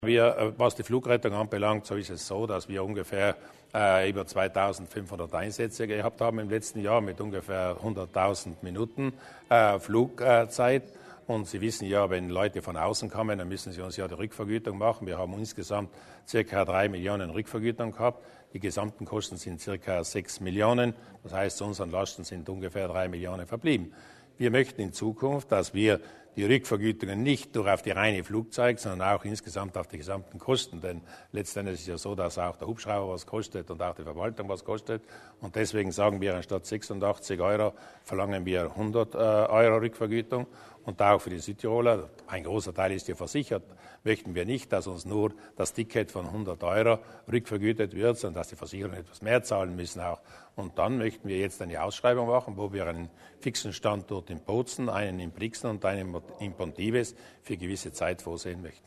Was die Flugrettung anbelangt, so ist es so, dass wir ungefähr über 2.500 Einsätze gehabt haben im letzten Jahr mit ungefähr 100.000 Minuten Flugzeit. Und Sie wissen ja, wenn Leute von außen kommen, dann müssen sie uns ja die Rückvergütung machen. Wir haben insgesamt ca. 3 Millionen Rückvergütung gehabt. Die gesamten Kosten sind ca. 6 Millionen. Das heißt, zu unseren Lasten sind ungefähr 3 Millionen verblieben. Wir möchten in Zukunft, dass wir die Rückvergütungen nicht nur auf die reine Flugzeit, sondern auch insgesamt auf die gesamten Kosten. Denn letztendlich ist es ja so, dass auch der Hubschrauber was kostet und auch die Verwaltung was kostet. Und deswegen sagen wir, anstatt 86 Euro verlangen wir 100 Euro Rückvergütung. Und auch für die Südtiroler, ein großer Teil ist ja versichert, möchten wir nicht, dass uns nur das Ticket von 100 Euro rückvergütet wird, sondern dass die Versicherungen etwas mehr zahlen müssen auch. Und dann möchten wir jetzt eine Ausschreibung machen, wo wir einen fixen Standort in Bozen, einen in Brixen und einen in Pontives für gewisse Zeit vorsehen möchten.